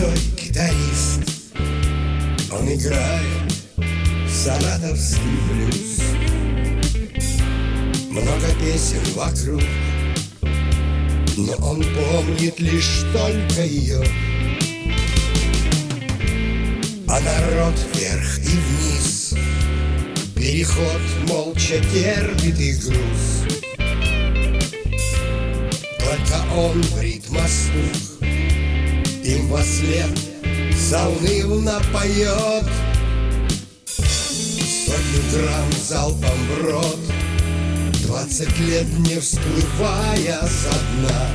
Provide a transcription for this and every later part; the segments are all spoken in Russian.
молодой гитарист. Он играет саратовский блюз. Много песен вокруг, но он помнит лишь только ее. А народ вверх и вниз переход молча терпит и груз. Только он в ритмостух им вослед заунывно поет. Сотню грамм залпом в рот, 20 лет не всплывая со дна.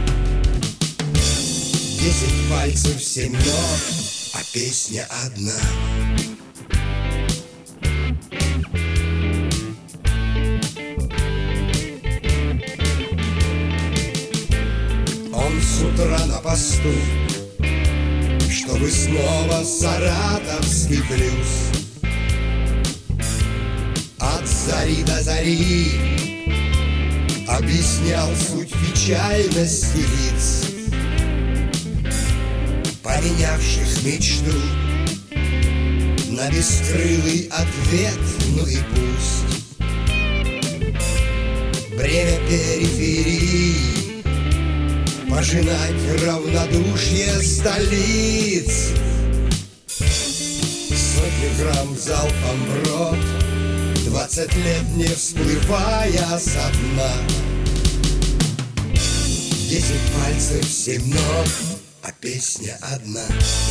10 пальцев, 7 ног, а песня одна. Он с утра на посту, чтобы снова саратовский блюз. От зари до зари объяснял суть печальности лиц, поменявших мечту на бескрылый ответ. Ну и пусть бремя периферии пожинать равнодушие столиц. Сотню грамм залпом в рот, 20 лет не всплывая со дна. 10 пальцев, 7 ног, а песня одна.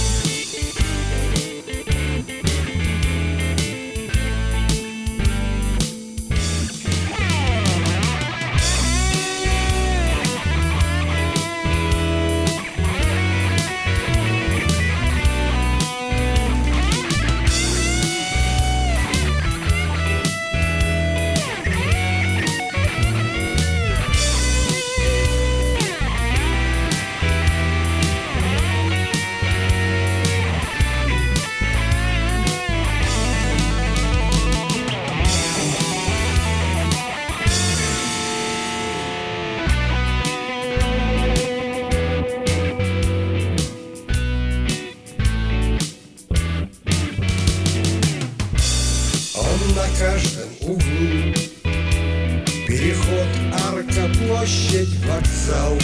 На каждом углу переход, арка, площадь, вокзал.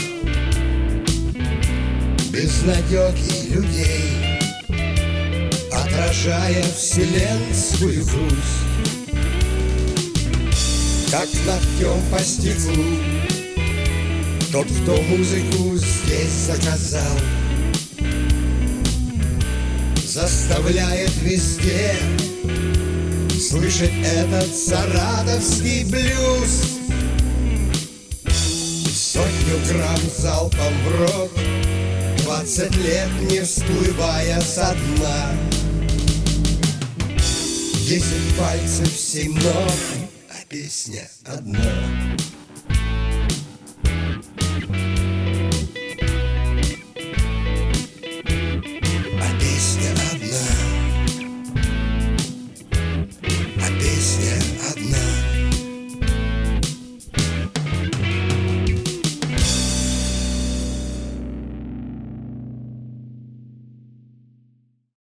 Безнадеги людей, отражая вселенскую грусть. Как ногтем по стеклу тот, кто музыку здесь заказал, заставляет везде слышать этот саратовский блюз. Сотню грамм залпом в рот, 20 лет не всплывая со дна. 10 пальцев, 7 ног, а песня одна.